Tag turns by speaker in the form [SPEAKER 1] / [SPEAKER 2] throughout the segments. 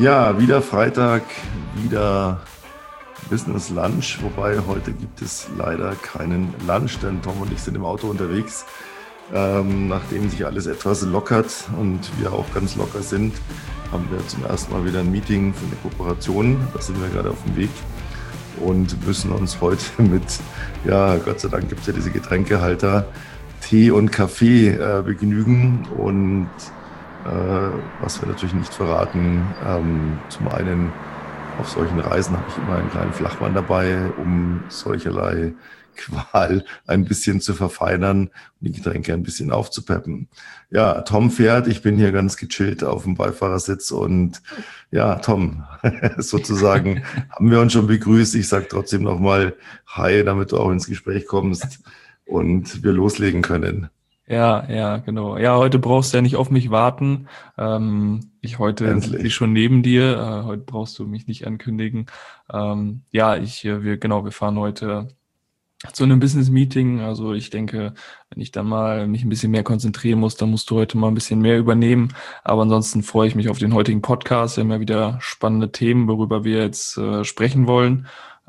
[SPEAKER 1] Ja, wieder Freitag, wieder Business Lunch, wobei heute gibt es leider keinen Lunch, denn Tom und ich sind im Auto unterwegs. Nachdem sich alles etwas lockert und wir auch ganz locker sind, haben wir zum ersten Mal wieder ein Meeting für eine Kooperation. Da sind wir gerade auf dem Weg und müssen uns heute mit, ja, Gott sei Dank gibt es ja diese Getränkehalter, Tee und Kaffee begnügen. Und was wir natürlich nicht verraten, zum einen auf solchen Reisen habe ich immer einen kleinen Flachmann dabei, um solcherlei Qual ein bisschen zu verfeinern und die Getränke ein bisschen aufzupeppen. Ja, Tom fährt, ich bin hier ganz gechillt auf dem Beifahrersitz und ja, Tom, sozusagen haben wir uns schon begrüßt. Ich sage trotzdem nochmal Hi, damit du auch ins Gespräch kommst und wir loslegen können.
[SPEAKER 2] Ja, genau. Ja, heute brauchst du ja nicht auf mich warten. Heute sitze ich
[SPEAKER 1] Endlich.
[SPEAKER 2] schon neben dir. Heute brauchst du mich nicht ankündigen. Wir fahren heute zu einem Business-Meeting. Also ich denke, wenn ich dann mal mich ein bisschen mehr konzentrieren muss, dann musst du heute mal ein bisschen mehr übernehmen. Aber ansonsten freue ich mich auf den heutigen Podcast. Wir haben ja wieder spannende Themen, worüber wir jetzt sprechen wollen.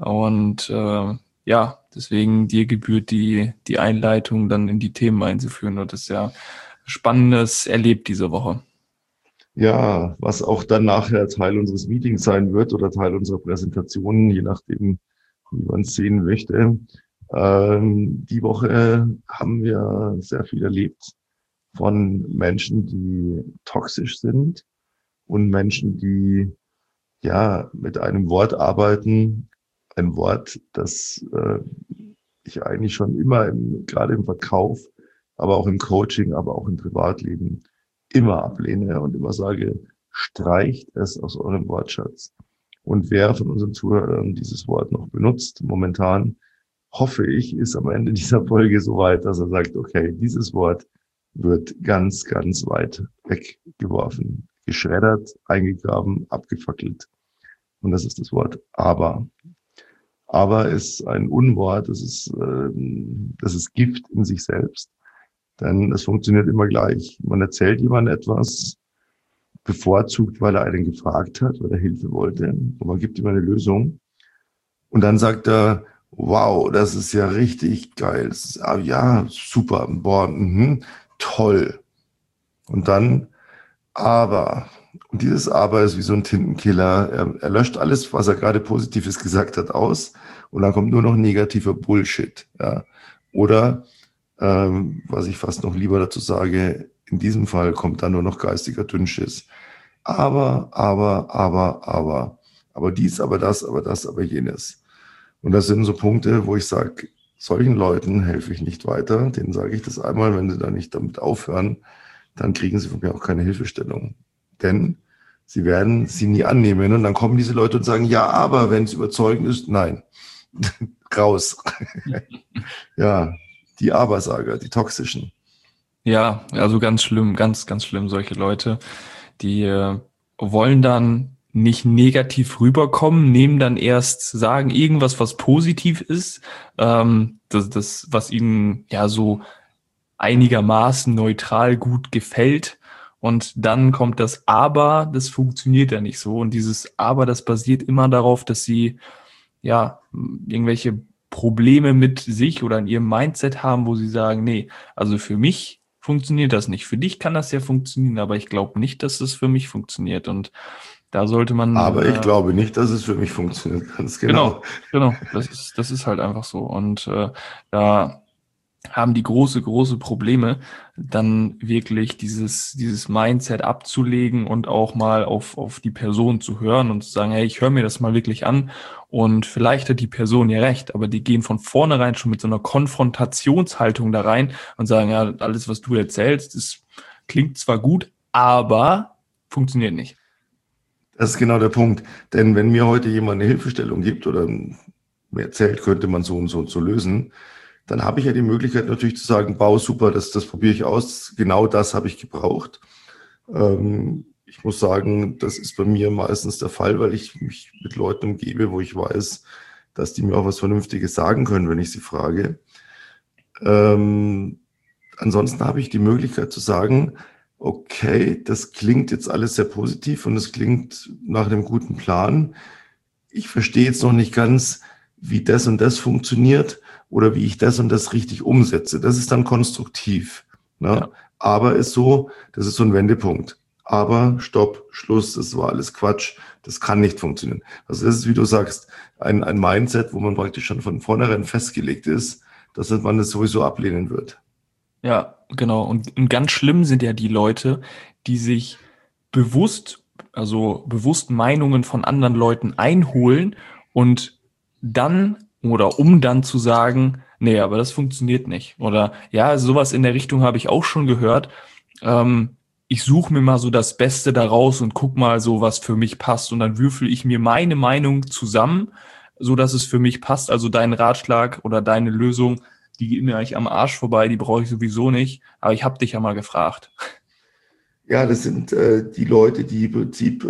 [SPEAKER 2] Deswegen dir gebührt die Einleitung, dann in die Themen einzuführen. Und das ist ja Spannendes erlebt diese Woche.
[SPEAKER 1] Ja, was auch dann nachher Teil unseres Meetings sein wird oder Teil unserer Präsentation, je nachdem, wie man es sehen möchte. Die Woche haben wir sehr viel erlebt von Menschen, die toxisch sind und Menschen, die ja mit einem Wort arbeiten. Ein Wort, das ich eigentlich schon immer, gerade im Verkauf, aber auch im Coaching, aber auch im Privatleben immer ablehne und immer sage, streicht es aus eurem Wortschatz. Und wer von unseren Zuhörern dieses Wort noch benutzt, momentan, hoffe ich, ist am Ende dieser Folge so weit, dass er sagt, okay, dieses Wort wird ganz, ganz weit weggeworfen, geschreddert, eingegraben, abgefackelt. Und das ist das Wort aber. Aber ist ein Unwort, das ist Gift in sich selbst. Denn es funktioniert immer gleich. Man erzählt jemandem etwas, bevorzugt, weil er einen gefragt hat, weil er Hilfe wollte. Und man gibt ihm eine Lösung. Und dann sagt er, wow, das ist ja richtig geil. Ja, super, boah, toll. Und dann aber. Und dieses Aber ist wie so ein Tintenkiller. Er löscht alles, was er gerade Positives gesagt hat, aus. Und dann kommt nur noch negativer Bullshit. Ja. Oder, was ich fast noch lieber dazu sage, in diesem Fall kommt dann nur noch geistiger Dünnschiss. Aber. Aber dies, aber das, aber das, aber jenes. Und das sind so Punkte, wo ich sage, solchen Leuten helfe ich nicht weiter. Denen sage ich das einmal, wenn sie da nicht damit aufhören, dann kriegen sie von mir auch keine Hilfestellung. Denn sie werden sie nie annehmen. Und dann kommen diese Leute und sagen, ja, aber wenn es überzeugend ist, nein. Raus. Ja, die Abersager, die toxischen.
[SPEAKER 2] Ja, also ganz schlimm, ganz schlimm, solche Leute, die wollen dann nicht negativ rüberkommen, nehmen dann erst, sagen irgendwas, was positiv ist, was ihnen ja so einigermaßen neutral gut gefällt. Und dann kommt das Aber, das funktioniert ja nicht so. Und dieses Aber, das basiert immer darauf, dass sie ja irgendwelche Probleme mit sich oder in ihrem Mindset haben, wo sie sagen, nee, also für mich funktioniert das nicht. Für dich kann das ja funktionieren, aber ich glaube nicht, dass es für mich funktioniert. Und da sollte man
[SPEAKER 1] Aber ich glaube nicht, dass es für mich funktioniert. Ganz genau.
[SPEAKER 2] genau, das ist halt einfach so. Und da haben die große Probleme, dann wirklich dieses Mindset abzulegen und auch mal auf die Person zu hören und zu sagen, hey, ich höre mir das mal wirklich an und vielleicht hat die Person ja recht, aber die gehen von vornherein schon mit so einer Konfrontationshaltung da rein und sagen, ja, alles, was du erzählst, das klingt zwar gut, aber funktioniert nicht.
[SPEAKER 1] Das ist genau der Punkt. Denn wenn mir heute jemand eine Hilfestellung gibt oder mir erzählt, könnte man so und so und so lösen, dann habe ich ja die Möglichkeit natürlich zu sagen, Bau, super, das probiere ich aus. Genau das habe ich gebraucht. Ich muss sagen, das ist bei mir meistens der Fall, weil ich mich mit Leuten umgebe, wo ich weiß, dass die mir auch was Vernünftiges sagen können, wenn ich sie frage. Ansonsten habe ich die Möglichkeit zu sagen, okay, das klingt jetzt alles sehr positiv und es klingt nach einem guten Plan. Ich verstehe jetzt noch nicht ganz, wie das und das funktioniert oder wie ich das und das richtig umsetze. Das ist dann konstruktiv. Ne?
[SPEAKER 2] Ja.
[SPEAKER 1] Aber ist so, das ist so ein Wendepunkt. Aber Stopp, Schluss, das war alles Quatsch. Das kann nicht funktionieren. Also das ist, wie du sagst, ein Mindset, wo man praktisch schon von vornherein festgelegt ist, dass man das sowieso ablehnen wird.
[SPEAKER 2] Ja, genau. Und ganz schlimm sind ja die Leute, die sich bewusst, also bewusst Meinungen von anderen Leuten einholen und dann oder um dann zu sagen, nee, aber das funktioniert nicht. Oder ja, sowas in der Richtung habe ich auch schon gehört. Ich suche mir mal so das Beste daraus und guck mal so, was für mich passt. Und dann würfel ich mir meine Meinung zusammen, so dass es für mich passt. Also dein Ratschlag oder deine Lösung, die geht mir eigentlich am Arsch vorbei, die brauche ich sowieso nicht. Aber ich habe dich ja mal gefragt.
[SPEAKER 1] Ja, das sind die Leute, die im Prinzip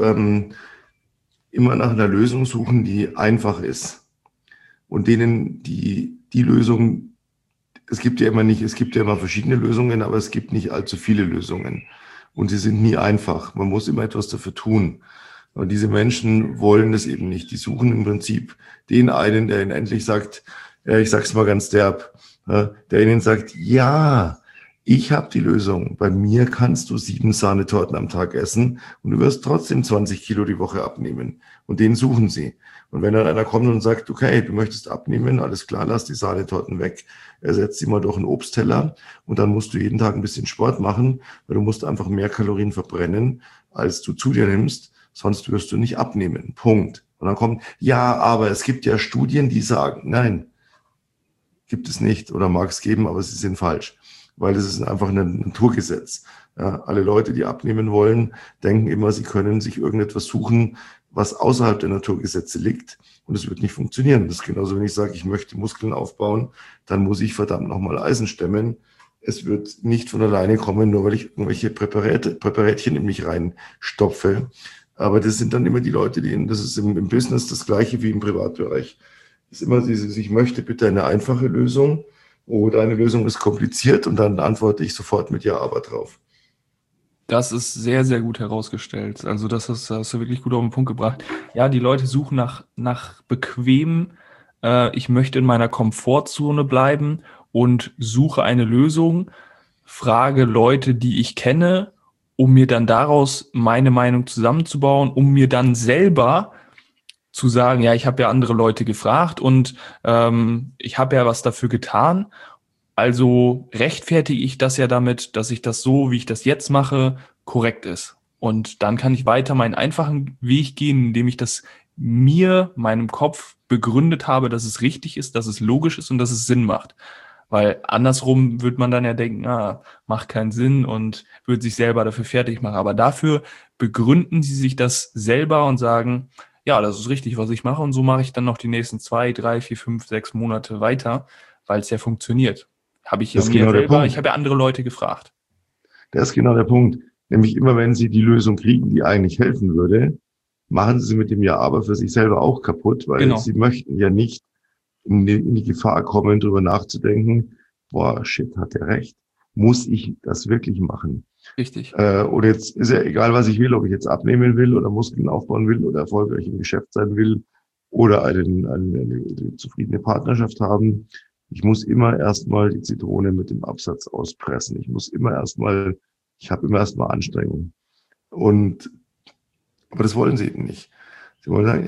[SPEAKER 1] immer nach einer Lösung suchen, die einfach ist. Und denen die Lösung, es gibt ja immer nicht, es gibt ja immer verschiedene Lösungen, aber es gibt nicht allzu viele Lösungen. Und sie sind nie einfach. Man muss immer etwas dafür tun. Und diese Menschen wollen das eben nicht. Die suchen im Prinzip den einen, der ihnen endlich sagt, ich sag's mal ganz derb, der ihnen sagt, ja, ich habe die Lösung. Bei mir kannst du 7 Sahnetorten am Tag essen und du wirst trotzdem 20 Kilo die Woche abnehmen. Und den suchen sie. Und wenn dann einer kommt und sagt, okay, du möchtest abnehmen, alles klar, lass die Sahnetorten weg, ersetz sie mal durch einen Obstteller und dann musst du jeden Tag ein bisschen Sport machen, weil du musst einfach mehr Kalorien verbrennen, als du zu dir nimmst, sonst wirst du nicht abnehmen. Punkt. Und dann kommt, ja, aber es gibt ja Studien, die sagen, nein, gibt es nicht oder mag es geben, aber sie sind falsch, weil es ist einfach ein Naturgesetz. Ja, alle Leute, die abnehmen wollen, denken immer, sie können sich irgendetwas suchen, was außerhalb der Naturgesetze liegt und es wird nicht funktionieren. Das ist genauso, wenn ich sage, ich möchte Muskeln aufbauen, dann muss ich verdammt nochmal Eisen stemmen. Es wird nicht von alleine kommen, nur weil ich irgendwelche Präparätchen in mich reinstopfe. Aber das sind dann immer die Leute, das ist im Business das Gleiche wie im Privatbereich. Das ist immer dieses, ich möchte bitte eine einfache Lösung oder eine Lösung ist kompliziert und dann antworte ich sofort mit Ja, aber drauf.
[SPEAKER 2] Das ist sehr, sehr gut herausgestellt. Also das hast du wirklich gut auf den Punkt gebracht. Ja, die Leute suchen nach bequem. Ich möchte in meiner Komfortzone bleiben und suche eine Lösung, frage Leute, die ich kenne, um mir dann daraus meine Meinung zusammenzubauen, um mir dann selber zu sagen, ja, ich habe ja andere Leute gefragt und ich habe ja was dafür getan. Also rechtfertige ich das ja damit, dass ich das so, wie ich das jetzt mache, korrekt ist. Und dann kann ich weiter meinen einfachen Weg gehen, indem ich das mir, meinem Kopf begründet habe, dass es richtig ist, dass es logisch ist und dass es Sinn macht. Weil andersrum wird man dann ja denken, macht keinen Sinn und wird sich selber dafür fertig machen. Aber dafür begründen sie sich das selber und sagen, ja, das ist richtig, was ich mache. Und so mache ich dann noch die nächsten 2, 3, 4, 5, 6 Monate weiter, weil es ja funktioniert. Habe ich ja
[SPEAKER 1] Das ist
[SPEAKER 2] mir
[SPEAKER 1] genau der
[SPEAKER 2] selber, ich
[SPEAKER 1] Punkt.
[SPEAKER 2] habe ja andere Leute gefragt.
[SPEAKER 1] Das ist genau der Punkt. Nämlich immer, wenn Sie die Lösung kriegen, die eigentlich helfen würde, machen Sie sie mit dem Ja, aber für sich selber auch kaputt, weil Sie
[SPEAKER 2] Genau,
[SPEAKER 1] möchten ja nicht in die Gefahr kommen, darüber nachzudenken, boah, shit, hat der recht. Muss ich das wirklich machen?
[SPEAKER 2] richtig.
[SPEAKER 1] Oder jetzt ist ja egal, was ich will, ob ich jetzt abnehmen will oder Muskeln aufbauen will oder erfolgreich im Geschäft sein will oder eine zufriedene Partnerschaft haben. Ich muss immer erstmal die Zitrone mit dem Absatz auspressen. Ich habe immer erstmal Anstrengung. Und, aber das wollen sie eben nicht. Sie wollen sagen,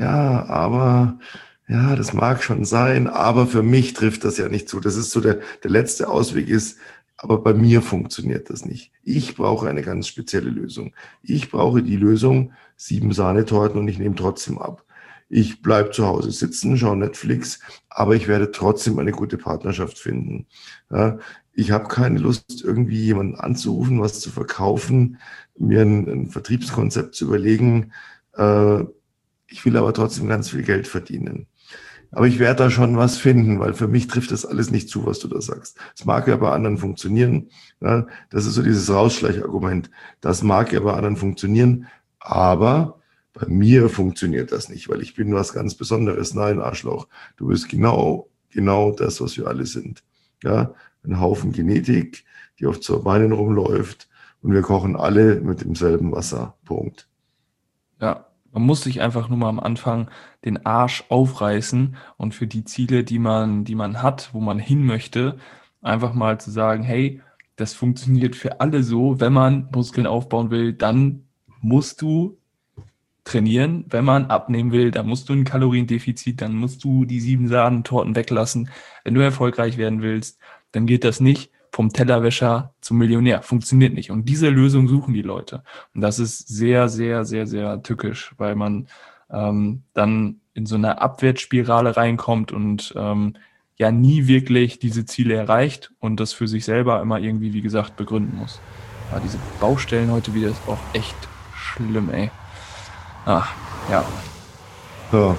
[SPEAKER 1] ja, das mag schon sein, aber für mich trifft das ja nicht zu. Das ist so der letzte Ausweg ist, aber bei mir funktioniert das nicht. Ich brauche eine ganz spezielle Lösung. Ich brauche die Lösung, 7 Sahnetorten und ich nehme trotzdem ab. Ich bleibe zu Hause sitzen, schaue Netflix, aber ich werde trotzdem eine gute Partnerschaft finden. Ja, ich habe keine Lust, irgendwie jemanden anzurufen, was zu verkaufen, mir ein Vertriebskonzept zu überlegen. Äh, Ich will aber trotzdem ganz viel Geld verdienen. Aber ich werde da schon was finden, weil für mich trifft das alles nicht zu, was du da sagst. Es mag ja bei anderen funktionieren. Ja, das ist so dieses Rausschleichargument. Das mag ja bei anderen funktionieren, aber bei mir funktioniert das nicht, weil ich bin was ganz Besonderes. Nein, Arschloch, du bist genau das, was wir alle sind. Ja, ein Haufen Genetik, die auf 2 Beinen rumläuft und wir kochen alle mit demselben Wasser. Punkt.
[SPEAKER 2] Ja, man muss sich einfach nur mal am Anfang den Arsch aufreißen und für die Ziele, die man hat, wo man hin möchte, einfach mal zu sagen, hey, das funktioniert für alle so. Wenn man Muskeln aufbauen will, dann musst du trainieren. Wenn man abnehmen will, dann musst du ein Kaloriendefizit, dann musst du die 7 Sahnetorten weglassen. Wenn du erfolgreich werden willst, dann geht das nicht vom Tellerwäscher zum Millionär. Funktioniert nicht. Und diese Lösung suchen die Leute. Und das ist sehr, sehr, sehr, sehr tückisch, weil man dann in so eine Abwärtsspirale reinkommt und ja nie wirklich diese Ziele erreicht und das für sich selber immer irgendwie, wie gesagt, begründen muss. Aber diese Baustellen heute wieder ist auch echt schlimm, ey. Ah, ja.
[SPEAKER 1] Ja.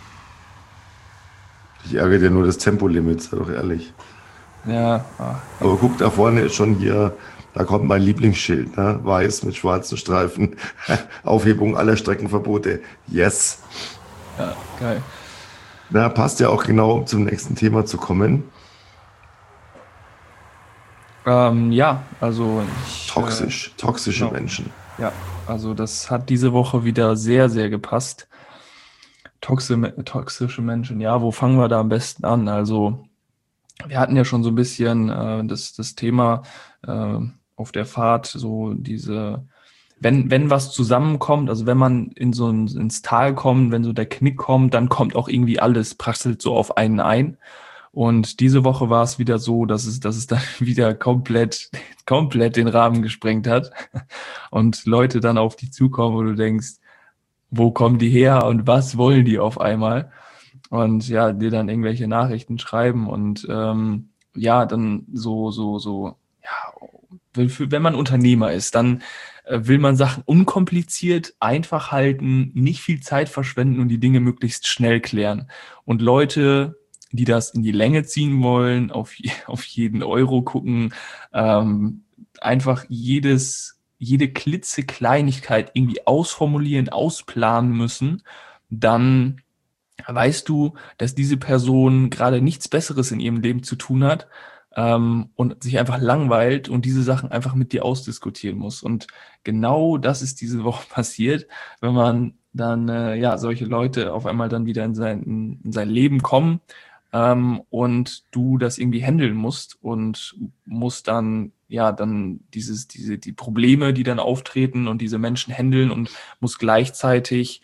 [SPEAKER 1] Ich ärgere dir nur das Tempolimit, sei doch ehrlich.
[SPEAKER 2] Ja,
[SPEAKER 1] Aber guck, da vorne ist schon hier, da kommt mein Lieblingsschild, ne? Weiß mit schwarzen Streifen. Aufhebung aller Streckenverbote. Yes.
[SPEAKER 2] ja, geil.
[SPEAKER 1] Na, passt ja auch genau, um zum nächsten Thema zu kommen.
[SPEAKER 2] Ja, also
[SPEAKER 1] Toxische
[SPEAKER 2] genau.
[SPEAKER 1] Menschen.
[SPEAKER 2] Ja, also das hat diese Woche wieder sehr, sehr gepasst. Toxische Menschen, ja, wo fangen wir da am besten an? Also wir hatten ja schon so ein bisschen das Thema auf der Fahrt, so diese, wenn was zusammenkommt, also wenn man ins Tal kommt, wenn so der Knick kommt, dann kommt auch irgendwie alles, prasselt so auf einen ein. Und diese Woche war es wieder so, dass es dann wieder komplett den Rahmen gesprengt hat und Leute dann auf dich zukommen, wo du denkst, wo kommen die her und was wollen die auf einmal? Und ja, dir dann irgendwelche Nachrichten schreiben und ja, dann ja, wenn man Unternehmer ist, dann will man Sachen unkompliziert, einfach halten, nicht viel Zeit verschwenden und die Dinge möglichst schnell klären. Und Leute, die das in die Länge ziehen wollen, auf jeden Euro gucken, einfach jede klitzekleinigkeit irgendwie ausformulieren, ausplanen müssen, dann weißt du, dass diese Person gerade nichts Besseres in ihrem Leben zu tun hat und sich einfach langweilt und diese Sachen einfach mit dir ausdiskutieren muss. Und genau das ist diese Woche passiert, wenn man dann ja solche Leute auf einmal dann wieder in sein Leben kommen und du das irgendwie handeln musst und musst dann ja dann die Probleme, die dann auftreten und diese Menschen handeln und musst gleichzeitig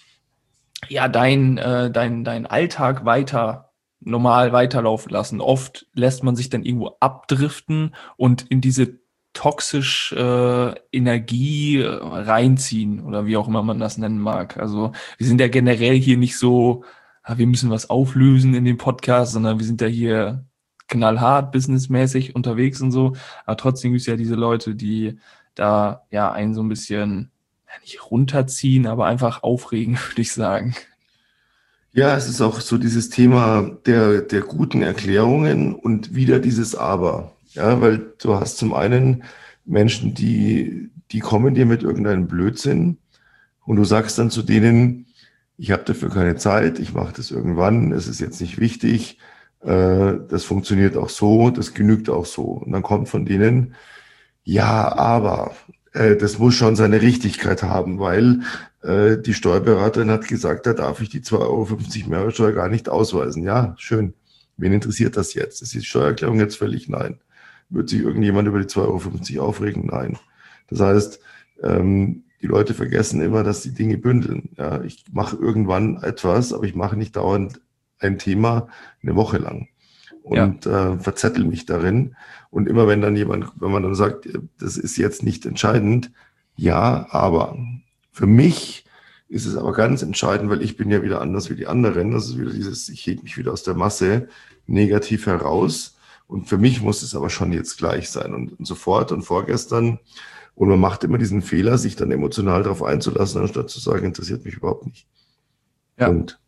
[SPEAKER 2] ja dein Alltag normal weiterlaufen lassen. Oft lässt man sich dann irgendwo abdriften und in diese toxische Energie reinziehen oder wie auch immer man das nennen mag. Also wir sind ja generell hier nicht so, wir müssen was auflösen in dem Podcast, sondern wir sind ja hier knallhart businessmäßig unterwegs und so. Aber trotzdem gibt es ja diese Leute, die da ja einen so ein bisschen ja, nicht runterziehen, aber einfach aufregen, würde ich sagen.
[SPEAKER 1] Ja, es ist auch so dieses Thema der guten Erklärungen und wieder dieses Aber. Ja, weil du hast zum einen Menschen, die kommen dir mit irgendeinem Blödsinn und du sagst dann zu denen, ich habe dafür keine Zeit, ich mache das irgendwann, es ist jetzt nicht wichtig, das funktioniert auch so, das genügt auch so. Und dann kommt von denen, ja, aber das muss schon seine Richtigkeit haben, weil die Steuerberaterin hat gesagt, da darf ich die 2,50 € Mehrwertsteuer gar nicht ausweisen. Ja, schön. Wen interessiert das jetzt? Ist die Steuererklärung jetzt völlig? Nein. Wird sich irgendjemand über die 2,50 € aufregen? Nein. Das heißt, die Leute vergessen immer, dass die Dinge bündeln. Ja, ich mache irgendwann etwas, aber ich mache nicht dauernd ein Thema eine Woche lang und verzettel mich darin. Und immer wenn man dann sagt, das ist jetzt nicht entscheidend, ja, aber für mich ist es aber ganz entscheidend, weil ich bin ja wieder anders wie die anderen. Das ist wieder dieses, ich hebe mich wieder aus der Masse negativ heraus. Und für mich muss es aber schon jetzt gleich sein und sofort und vorgestern. Und man macht immer diesen Fehler, sich dann emotional darauf einzulassen, anstatt zu sagen, interessiert mich überhaupt nicht.
[SPEAKER 2] Ja,
[SPEAKER 1] Und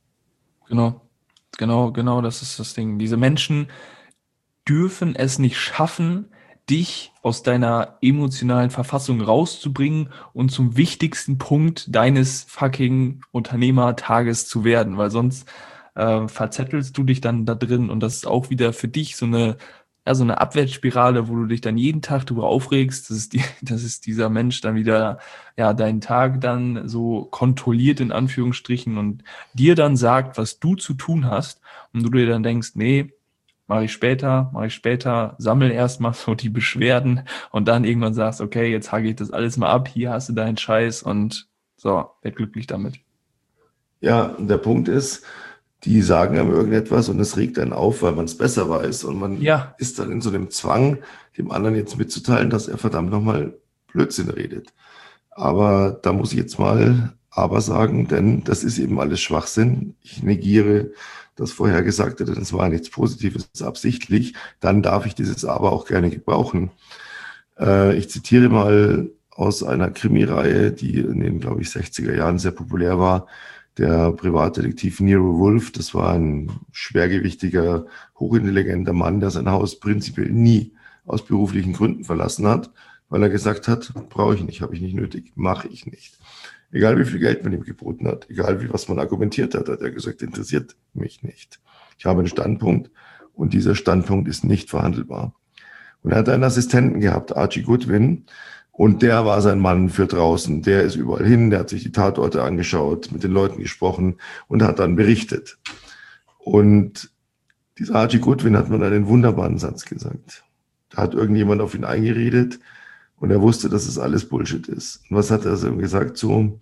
[SPEAKER 2] genau, das ist das Ding. Diese Menschen dürfen es nicht schaffen, dich aus deiner emotionalen Verfassung rauszubringen und zum wichtigsten Punkt deines fucking Unternehmertages zu werden, weil sonst verzettelst du dich dann da drin und das ist auch wieder für dich so eine ja, so eine Abwärtsspirale, wo du dich dann jeden Tag darüber aufregst, dass es dieser Mensch dann wieder, ja, deinen Tag dann so kontrolliert in Anführungsstrichen und dir dann sagt, was du zu tun hast und du dir dann denkst, nee, mache ich später, sammel erstmal so die Beschwerden und dann irgendwann sagst, okay, jetzt hake ich das alles mal ab, hier hast du deinen Scheiß und so, werd glücklich damit.
[SPEAKER 1] Ja, der Punkt ist, die sagen einem irgendetwas und es regt einen auf, weil man es besser weiß. Und man
[SPEAKER 2] Ja,
[SPEAKER 1] ist dann in so einem Zwang, dem anderen jetzt mitzuteilen, dass er verdammt nochmal Blödsinn redet. Aber da muss ich jetzt mal aber sagen, denn das ist eben alles Schwachsinn. Ich negiere das Vorhergesagte, denn es war nichts Positives absichtlich. Dann darf ich dieses Aber auch gerne gebrauchen. Ich zitiere mal aus einer Krimireihe, die in den, glaube ich, 60er Jahren sehr populär war. Der Privatdetektiv Nero Wolfe, das war ein schwergewichtiger, hochintelligenter Mann, der sein Haus prinzipiell nie aus beruflichen Gründen verlassen hat, weil er gesagt hat, brauche ich nicht, habe ich nicht nötig, mache ich nicht. Egal wie viel Geld man ihm geboten hat, egal wie was man argumentiert hat, hat er gesagt, interessiert mich nicht. Ich habe einen Standpunkt und dieser Standpunkt ist nicht verhandelbar. Und er hat einen Assistenten gehabt, Archie Goodwin, und der war sein Mann für draußen. Der ist überall hin, der hat sich die Tatorte angeschaut, mit den Leuten gesprochen und hat dann berichtet. Und dieser Archie Goodwin hat mir einen wunderbaren Satz gesagt. Da hat irgendjemand auf ihn eingeredet und er wusste, dass es alles Bullshit ist. Und was hat er so gesagt? So,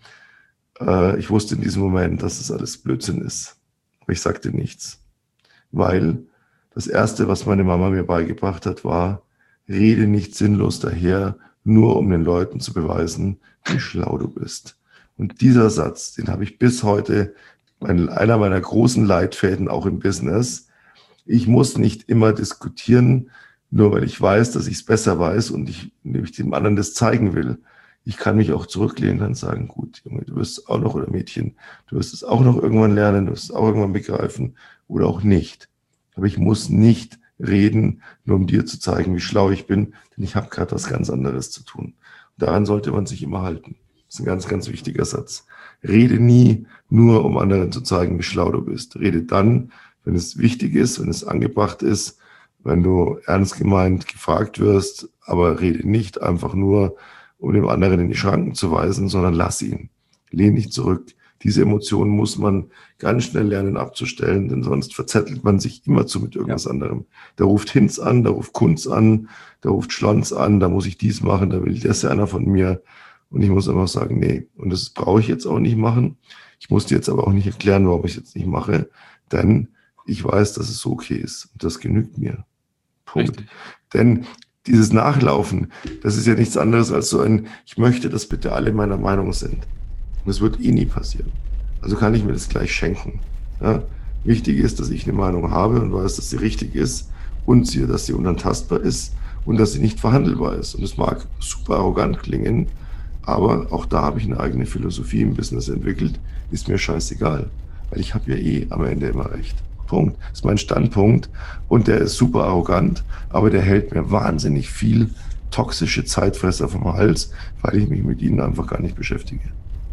[SPEAKER 1] ich wusste in diesem Moment, dass es alles Blödsinn ist. Aber ich sagte nichts. Weil das Erste, was meine Mama mir beigebracht hat, war, rede nicht sinnlos daher, nur um den Leuten zu beweisen, wie schlau du bist. Und dieser Satz, den habe ich bis heute, einer meiner großen Leitfäden auch im Business. Ich muss nicht immer diskutieren, nur weil ich weiß, dass ich es besser weiß und ich dem anderen das zeigen will. Ich kann mich auch zurücklehnen und sagen, gut, Junge, du wirst es auch noch, oder Mädchen, du wirst es auch noch irgendwann lernen, du wirst es auch irgendwann begreifen oder auch nicht. Aber ich muss nicht reden, nur um dir zu zeigen, wie schlau ich bin, denn ich habe gerade was ganz anderes zu tun. Und daran sollte man sich immer halten. Das ist ein ganz, ganz wichtiger Satz. Rede nie nur, um anderen zu zeigen, wie schlau du bist. Rede dann, wenn es wichtig ist, wenn es angebracht ist, wenn du ernst gemeint gefragt wirst, aber rede nicht einfach nur, um dem anderen in die Schranken zu weisen, sondern lass ihn. Lehn nicht zurück. Diese Emotionen muss man ganz schnell lernen abzustellen, denn sonst verzettelt man sich immerzu mit irgendwas anderem. Da ruft Hinz an, da ruft Kunz an, da ruft Schlons an, da muss ich dies machen, da will das ja einer von mir. Und ich muss einfach sagen, nee. Und das brauche ich jetzt auch nicht machen. Ich muss dir jetzt aber auch nicht erklären, warum ich es jetzt nicht mache, denn ich weiß, dass es so okay ist. Und das genügt mir. Punkt.
[SPEAKER 2] richtig.
[SPEAKER 1] Denn dieses Nachlaufen, das ist ja nichts anderes als so ein, ich möchte, dass bitte alle meiner Meinung sind. Und das wird eh nie passieren. Also kann ich mir das gleich schenken. Ja? Wichtig ist, dass ich eine Meinung habe und weiß, dass sie richtig ist und dass sie unantastbar ist und dass sie nicht verhandelbar ist. Und es mag super arrogant klingen, aber auch da habe ich eine eigene Philosophie im Business entwickelt. Ist mir scheißegal, weil ich habe ja eh am Ende immer recht. Punkt. Das ist mein Standpunkt und der ist super arrogant, aber der hält mir wahnsinnig viel toxische Zeitfresser vom Hals, weil ich mich mit ihnen einfach gar nicht beschäftige.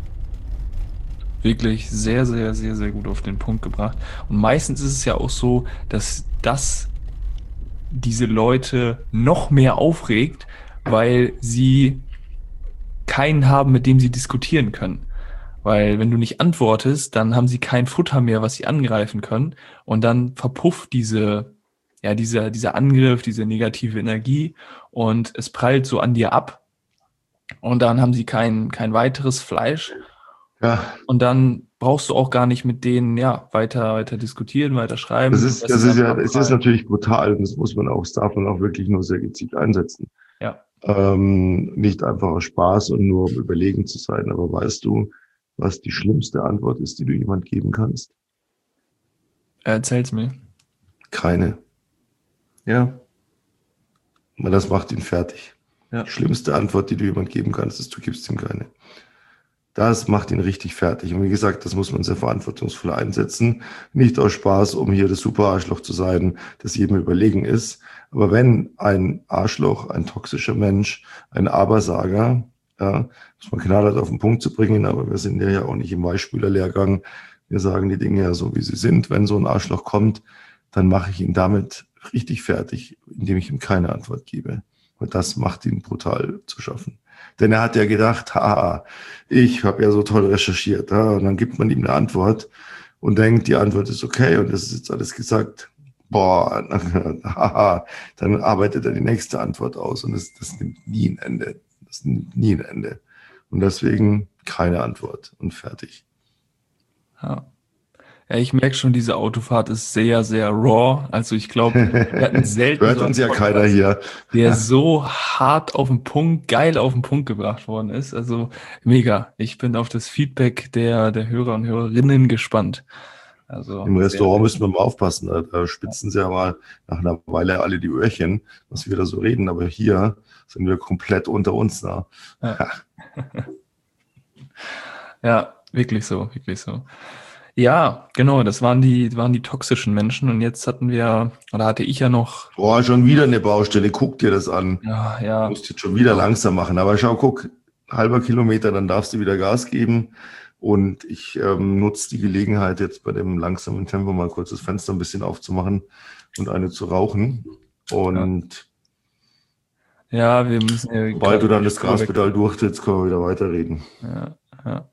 [SPEAKER 2] Wirklich sehr, sehr, sehr, sehr gut auf den Punkt gebracht. Und meistens ist es ja auch so, dass das diese Leute noch mehr aufregt, weil sie keinen haben, mit dem sie diskutieren können. Weil wenn du nicht antwortest, dann haben sie kein Futter mehr, was sie angreifen können. Und dann verpufft dieser Angriff, diese negative Energie und es prallt so an dir ab. Und dann haben sie kein weiteres Fleisch.
[SPEAKER 1] Ja,
[SPEAKER 2] Und dann brauchst du auch gar nicht mit denen, ja, weiter diskutieren, weiter schreiben.
[SPEAKER 1] es ist natürlich brutal und das darf man auch wirklich nur sehr gezielt einsetzen.
[SPEAKER 2] Ja,
[SPEAKER 1] Nicht einfach aus Spaß und nur um überlegen zu sein. Aber weißt du, was die schlimmste Antwort ist, die du jemand geben kannst?
[SPEAKER 2] erzähl's mir.
[SPEAKER 1] Keine.
[SPEAKER 2] Ja,
[SPEAKER 1] Weil das macht ihn fertig.
[SPEAKER 2] ja.
[SPEAKER 1] Die schlimmste Antwort, die du jemand geben kannst, ist, du gibst ihm keine. Das macht ihn richtig fertig. Und wie gesagt, das muss man sehr verantwortungsvoll einsetzen. Nicht aus Spaß, um hier das Super-Arschloch zu sein, das jedem überlegen ist. Aber wenn ein Arschloch, ein toxischer Mensch, ein Abersager, ja, muss man knallhart auf den Punkt zu bringen, aber wir sind ja auch nicht im Weichspüler-Lehrgang. Wir sagen die Dinge ja so, wie sie sind. Wenn so ein Arschloch kommt, dann mache ich ihn damit richtig fertig, indem ich ihm keine Antwort gebe. Und das macht ihn brutal zu schaffen. Denn er hat ja gedacht, haha, ich habe ja so toll recherchiert. Ja? Und dann gibt man ihm eine Antwort und denkt, die Antwort ist okay und das ist jetzt alles gesagt. Boah, haha, dann arbeitet er die nächste Antwort aus und das nimmt nie ein Ende. Das nimmt nie ein Ende. Und deswegen keine Antwort und fertig.
[SPEAKER 2] Ja. Ja, ich merke schon, diese Autofahrt ist sehr, sehr raw. Also ich glaube, wir hatten selten
[SPEAKER 1] Hört
[SPEAKER 2] so einen
[SPEAKER 1] uns ja keiner
[SPEAKER 2] Podcast,
[SPEAKER 1] hier.
[SPEAKER 2] der so hart auf den Punkt, geil auf den Punkt gebracht worden ist. Also mega. Ich bin auf das Feedback der Hörer und Hörerinnen gespannt. Also
[SPEAKER 1] Im
[SPEAKER 2] sehr,
[SPEAKER 1] Restaurant
[SPEAKER 2] sehr
[SPEAKER 1] müssen wir mal aufpassen. Da spitzen sie ja mal nach einer Weile alle die Öhrchen, was wir da so reden. Aber hier sind wir komplett unter uns. Ne?
[SPEAKER 2] ja. Ja, wirklich so, wirklich so. Ja, genau, das waren die toxischen Menschen und jetzt hatte ich ja noch,
[SPEAKER 1] Boah, schon wieder eine Baustelle. Guck dir das an. Du
[SPEAKER 2] ja,
[SPEAKER 1] musst jetzt schon wieder langsam machen. Aber schau, guck, halber Kilometer, dann darfst du wieder Gas geben. Und ich nutze die Gelegenheit, jetzt bei dem langsamen Tempo mal kurz das Fenster ein bisschen aufzumachen und eine zu rauchen. Und
[SPEAKER 2] ja, wir müssen ja
[SPEAKER 1] sobald du dann das
[SPEAKER 2] Spur weg.
[SPEAKER 1] Gaspedal durchtrittst, können wir wieder weiterreden.
[SPEAKER 2] Ja.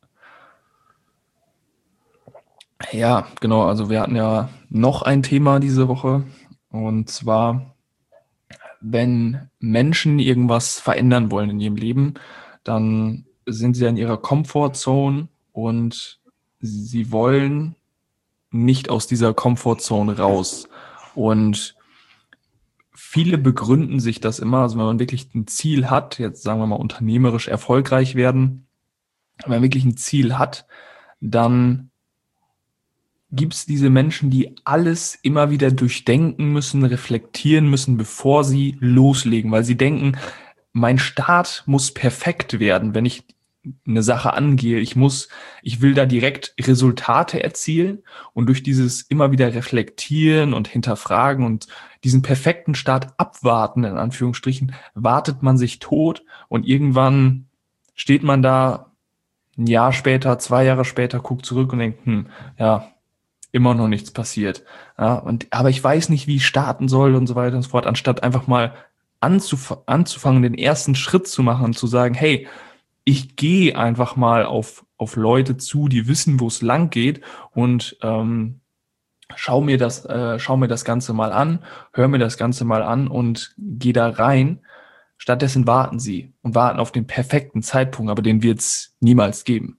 [SPEAKER 2] Ja, genau, also wir hatten ja noch ein Thema diese Woche und zwar, wenn Menschen irgendwas verändern wollen in ihrem Leben, dann sind sie in ihrer Comfortzone und sie wollen nicht aus dieser Comfortzone raus. Und viele begründen sich das immer, also wenn man wirklich ein Ziel hat, jetzt sagen wir mal unternehmerisch erfolgreich werden, wenn man wirklich ein Ziel hat, dann gibt es diese Menschen, die alles immer wieder durchdenken müssen, reflektieren müssen, bevor sie loslegen, weil sie denken, mein Start muss perfekt werden, wenn ich eine Sache angehe. Ich will da direkt Resultate erzielen und durch dieses immer wieder reflektieren und hinterfragen und diesen perfekten Start abwarten, in Anführungsstrichen, wartet man sich tot und irgendwann steht man da ein Jahr später, 2 Jahre später, guckt zurück und denkt, ja, immer noch nichts passiert. Ja, aber ich weiß nicht, wie ich starten soll und so weiter und so fort, anstatt einfach mal anzufangen, den ersten Schritt zu machen und zu sagen, hey, ich gehe einfach mal auf Leute zu, die wissen, wo es lang geht und schau mir das Ganze mal an, hör mir das Ganze mal an und geh da rein. Stattdessen warten sie und warten auf den perfekten Zeitpunkt, aber den wird es niemals geben.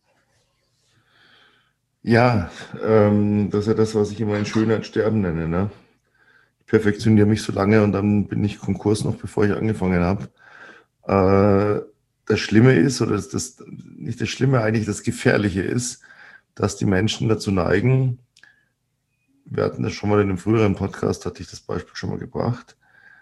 [SPEAKER 1] Ja, das ist ja das, was ich immer in Schönheit sterben nenne. Ne? Ich perfektioniere mich so lange und dann bin ich Konkurs noch, bevor ich angefangen habe. Das Schlimme ist, oder nicht das Schlimme, eigentlich das Gefährliche ist, dass die Menschen dazu neigen, wir hatten das schon mal in einem früheren Podcast, hatte ich das Beispiel schon mal gebracht,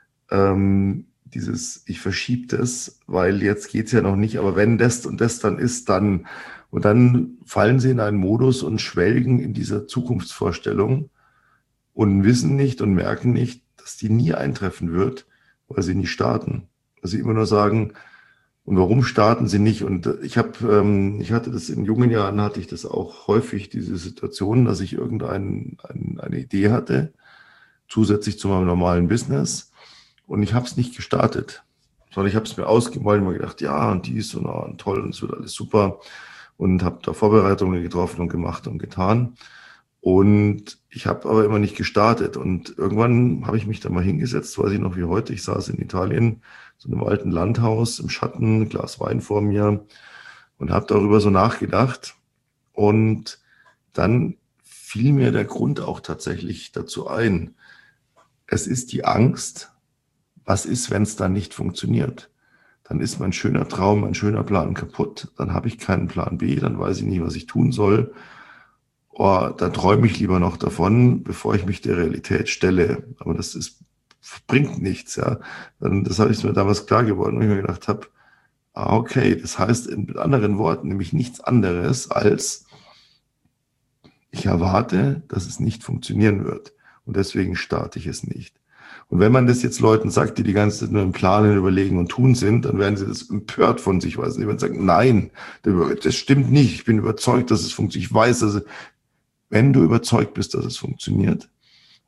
[SPEAKER 1] ich verschiebe das, weil jetzt geht es ja noch nicht, aber wenn das und das dann ist, dann. Und dann fallen sie in einen Modus und schwelgen in dieser Zukunftsvorstellung und wissen nicht und merken nicht, dass die nie eintreffen wird, weil sie nie starten. Weil sie immer nur sagen, und warum starten sie nicht? Und ich hatte das in jungen Jahren, hatte ich das auch häufig, diese Situation, dass ich eine Idee hatte, zusätzlich zu meinem normalen Business. Und ich habe es nicht gestartet, sondern ich habe es mir ausgemalt und mir gedacht, ja, und dies und toll, und es wird alles super. Und habe da Vorbereitungen getroffen und gemacht und getan. Und ich habe aber immer nicht gestartet. Und irgendwann habe ich mich da mal hingesetzt, weiß ich noch wie heute. Ich saß in Italien, so einem alten Landhaus im Schatten, ein Glas Wein vor mir und habe darüber so nachgedacht. Und dann fiel mir der Grund auch tatsächlich dazu ein. Es ist die Angst, was ist, wenn es dann nicht funktioniert? Dann ist mein schöner Traum, mein schöner Plan kaputt. Dann habe ich keinen Plan B, dann weiß ich nicht, was ich tun soll. Dann träume ich lieber noch davon, bevor ich mich der Realität stelle. Aber bringt nichts, ja. Das habe ich mir damals klar geworden, wo ich mir gedacht habe, okay, das heißt mit anderen Worten nämlich nichts anderes als, ich erwarte, dass es nicht funktionieren wird. Und deswegen starte ich es nicht. Und wenn man das jetzt Leuten sagt, die ganze Zeit nur im Planen, Überlegen und Tun sind, dann werden sie das empört von sich, weil sie sagen, nein, das stimmt nicht. Ich bin überzeugt, dass es funktioniert. Ich weiß, wenn du überzeugt bist, dass es funktioniert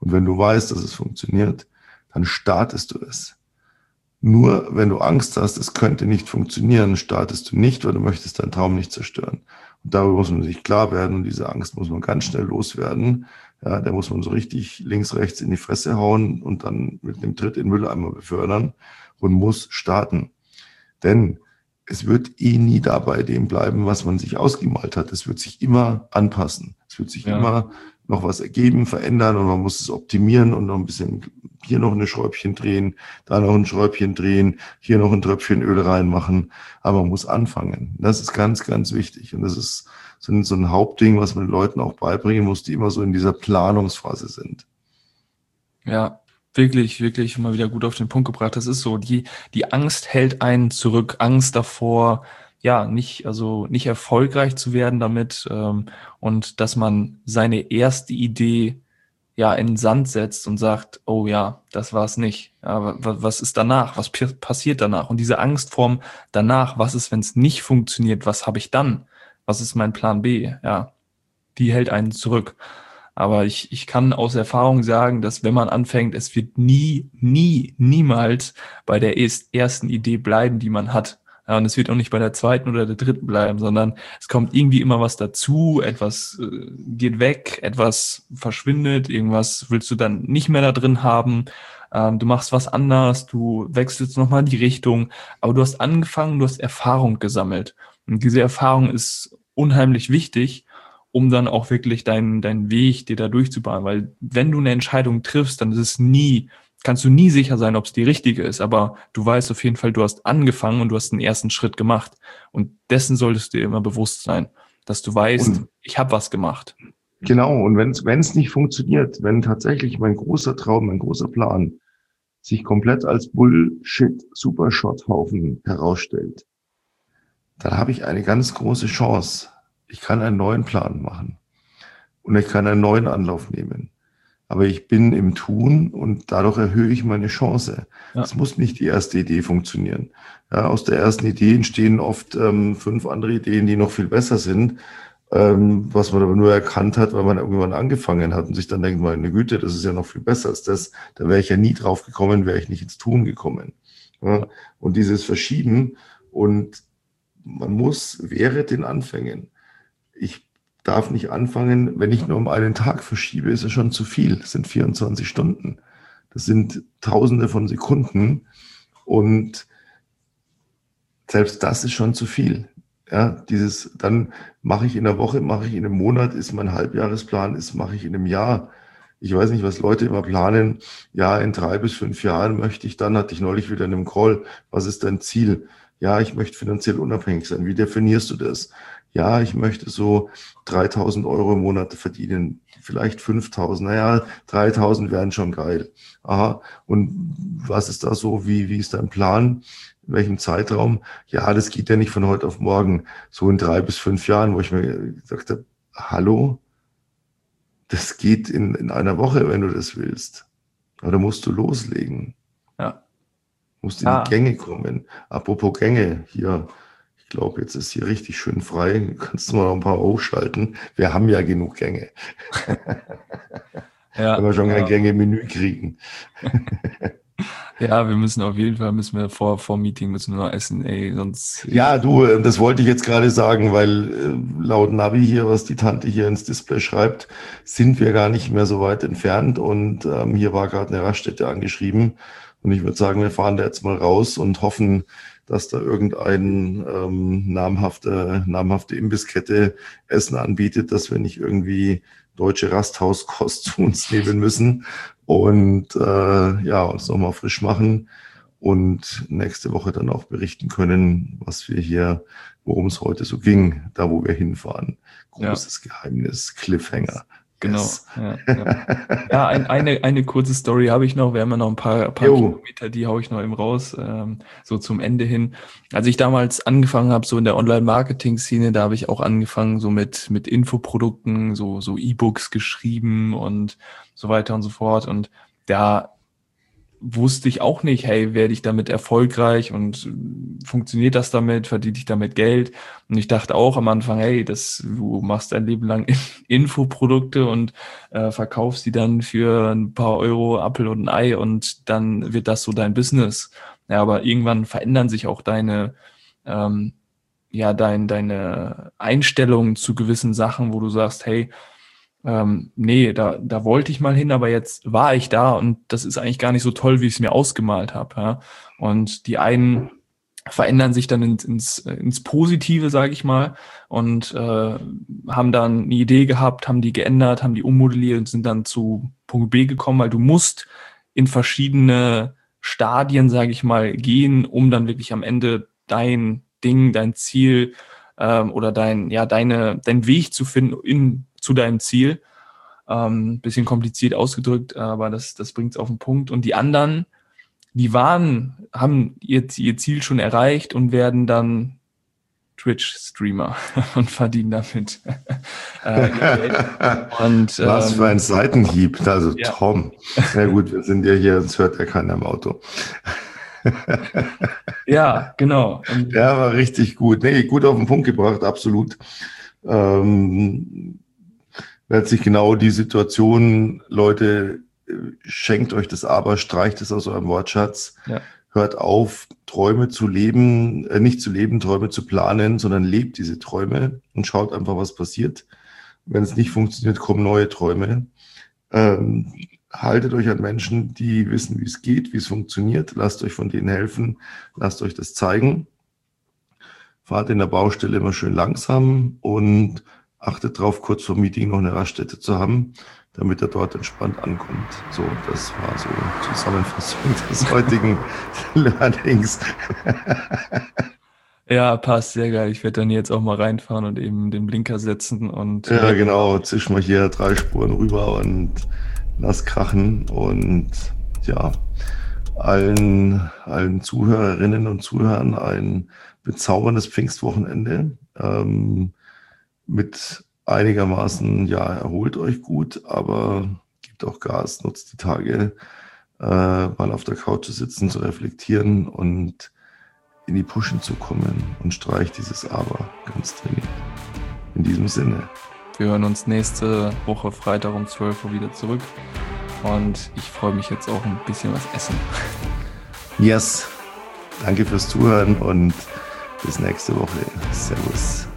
[SPEAKER 1] Und wenn du weißt, dass es funktioniert, dann startest du es. Nur wenn du Angst hast, es könnte nicht funktionieren, startest du nicht, weil du möchtest deinen Traum nicht zerstören. Und darüber muss man sich klar werden und diese Angst muss man ganz schnell loswerden. Ja, da muss man so richtig links, rechts in die Fresse hauen und dann mit einem Tritt in den Mülleimer befördern und muss starten. Denn es wird nie dabei dem bleiben, was man sich ausgemalt hat. Es wird sich immer anpassen. Es wird sich immer noch was ergeben, verändern und man muss es optimieren und noch ein bisschen hier noch ein Schräubchen drehen, da noch ein Schräubchen drehen, hier noch ein Tröpfchen Öl reinmachen. Aber man muss anfangen. Das ist ganz, ganz wichtig. Und das ist so ein Hauptding, was man den Leuten auch beibringen muss, die immer so in dieser Planungsphase sind.
[SPEAKER 2] Ja, wirklich, wirklich mal wieder gut auf den Punkt gebracht. Das ist so, die Angst hält einen zurück, Angst davor, ja, nicht erfolgreich zu werden damit, und dass man seine erste Idee ja in den Sand setzt und sagt, oh ja, das war's nicht. Aber was ist danach? Was passiert danach? Und diese Angst vorm danach, was ist, wenn es nicht funktioniert? Was habe ich dann? Was ist mein Plan B? Ja, die hält einen zurück. Aber ich kann aus Erfahrung sagen, dass wenn man anfängt, es wird niemals bei der ersten Idee bleiben, die man hat. Ja, und es wird auch nicht bei der zweiten oder der dritten bleiben, sondern es kommt irgendwie immer was dazu, etwas geht weg, etwas verschwindet, irgendwas willst du dann nicht mehr da drin haben. Du machst was anders, du wechselst nochmal die Richtung, aber du hast angefangen, du hast Erfahrung gesammelt. Und diese Erfahrung ist unheimlich wichtig, um dann auch wirklich deinen Weg dir da durchzubahnen. Weil wenn du eine Entscheidung triffst, dann kannst du nie sicher sein, ob es die richtige ist. Aber du weißt auf jeden Fall, du hast angefangen und du hast den ersten Schritt gemacht. Und dessen solltest du dir immer bewusst sein, dass du weißt, ich habe was gemacht.
[SPEAKER 1] Genau, und wenn es nicht funktioniert, wenn tatsächlich mein großer Traum, mein großer Plan sich komplett als Bullshit-Superschrotthaufen herausstellt, dann habe ich eine ganz große Chance. Ich kann einen neuen Plan machen und ich kann einen neuen Anlauf nehmen. Aber ich bin im Tun und dadurch erhöhe ich meine Chance. Es muss nicht die erste Idee funktionieren. Ja, aus der ersten Idee entstehen oft 5 andere Ideen, die noch viel besser sind, was man aber nur erkannt hat, weil man irgendwann angefangen hat und sich dann denkt, meine Güte, das ist ja noch viel besser als das. Da wäre ich ja nie drauf gekommen, wäre ich nicht ins Tun gekommen. Ja, und dieses Verschieben und man muss während den Anfängen, ich darf nicht anfangen, wenn ich nur um einen Tag verschiebe, ist es schon zu viel. Das sind 24 Stunden. Das sind Tausende von Sekunden. Und selbst das ist schon zu viel. Ja, dann mache ich in der Woche, mache ich in einem Monat, ist mein Halbjahresplan, mache ich in einem Jahr. Ich weiß nicht, was Leute immer planen. Ja, in 3 bis 5 Jahren möchte ich dann, hatte ich neulich wieder in einem Call, was ist dein Ziel? Ja, ich möchte finanziell unabhängig sein. Wie definierst du das? Ja, ich möchte so 3.000 Euro im Monat verdienen, vielleicht 5.000. Naja, 3.000 wären schon geil. Aha. Und was ist da so? Wie ist dein Plan? In welchem Zeitraum? Ja, das geht ja nicht von heute auf morgen. So in 3 bis 5 Jahren, wo ich mir gesagt habe, hallo? Das geht in einer Woche, wenn du das willst. Aber da musst du loslegen.
[SPEAKER 2] Ja.
[SPEAKER 1] Musst in die Gänge kommen. Apropos Gänge, hier, ich glaube, jetzt ist hier richtig schön frei. Kannst du mal noch ein paar hochschalten? Wir haben ja genug Gänge.
[SPEAKER 2] Ja,
[SPEAKER 1] wenn wir schon kein Gänge-Menü kriegen.
[SPEAKER 2] Ja, wir müssen auf jeden Fall, vor Meeting müssen wir noch essen, ey, sonst.
[SPEAKER 1] Ja, du, das wollte ich jetzt gerade sagen, weil laut Navi hier, was die Tante hier ins Display schreibt, sind wir gar nicht mehr so weit entfernt und hier war gerade eine Raststätte angeschrieben und ich würde sagen, wir fahren da jetzt mal raus und hoffen, dass da irgendein namhafte Imbisskette Essen anbietet, dass wir nicht irgendwie deutsche Rasthauskost zu uns nehmen müssen und uns nochmal frisch machen und nächste Woche dann auch berichten können, was wir hier, worum es heute so ging, da wo wir hinfahren. Großes Geheimnis, Cliffhanger.
[SPEAKER 2] Genau.
[SPEAKER 1] Yes.
[SPEAKER 2] Ja, eine kurze Story habe ich noch. Wir haben ja noch ein paar Kilometer, die haue ich noch eben raus, so zum Ende hin. Als ich damals angefangen habe, so in der Online-Marketing-Szene, da habe ich auch angefangen, so mit Infoprodukten, so E-Books geschrieben und so weiter und so fort. Und da wusste ich auch nicht, hey, werde ich damit erfolgreich und funktioniert das damit, verdiene ich damit Geld? Und ich dachte auch am Anfang, hey, du machst dein Leben lang Infoprodukte und verkaufst die dann für ein paar Euro, Apfel und ein Ei und dann wird das so dein Business. Ja, aber irgendwann verändern sich auch deine Einstellungen zu gewissen Sachen, wo du sagst, hey, nee, da wollte ich mal hin, aber jetzt war ich da und das ist eigentlich gar nicht so toll, wie ich es mir ausgemalt habe. Ja? Und die einen verändern sich dann ins Positive, sage ich mal, und haben dann eine Idee gehabt, haben die geändert, haben die ummodelliert und sind dann zu Punkt B gekommen, weil du musst in verschiedene Stadien, sage ich mal, gehen, um dann wirklich am Ende dein Ding, dein Ziel oder dein Weg zu finden zu deinem Ziel. Bisschen kompliziert ausgedrückt, aber das bringt es auf den Punkt. Und die anderen, haben ihr Ziel schon erreicht und werden dann Twitch-Streamer und verdienen damit ihr Geld. Und,
[SPEAKER 1] was für ein Seitenhieb, also
[SPEAKER 2] ja.
[SPEAKER 1] Tom. Na gut, wir sind ja hier, uns hört ja keiner im Auto.
[SPEAKER 2] Ja, genau. Und
[SPEAKER 1] ja, war richtig gut. Nee, gut auf den Punkt gebracht, absolut. Letztlich genau die Situation, Leute, schenkt euch das Aber, streicht es aus eurem Wortschatz.
[SPEAKER 2] Ja.
[SPEAKER 1] Hört auf, Träume zu leben, nicht zu leben, Träume zu planen, sondern lebt diese Träume und schaut einfach, was passiert. Wenn es nicht funktioniert, kommen neue Träume. Haltet euch an Menschen, die wissen, wie es geht, wie es funktioniert. Lasst euch von denen helfen. Lasst euch das zeigen. Fahrt in der Baustelle immer schön langsam und achtet darauf, kurz vor Meeting noch eine Raststätte zu haben, damit er dort entspannt ankommt. So, das war so Zusammenfassung des heutigen Learnings.
[SPEAKER 2] Ja, passt, sehr geil. Ich werde dann jetzt auch mal reinfahren und eben den Blinker setzen und
[SPEAKER 1] ja, genau, zisch mal hier 3 Spuren rüber und lass krachen und ja, allen Zuhörerinnen und Zuhörern ein bezauberndes Pfingstwochenende mit einigermaßen, ja, erholt euch gut, aber gebt auch Gas, nutzt die Tage, mal auf der Couch zu sitzen, zu reflektieren und in die Pushen zu kommen und streicht dieses Aber ganz dringend. In diesem Sinne.
[SPEAKER 2] Wir hören uns nächste Woche Freitag um 12 Uhr wieder zurück und ich freue mich jetzt auch ein bisschen was essen.
[SPEAKER 1] Yes, danke fürs Zuhören und bis nächste Woche. Servus.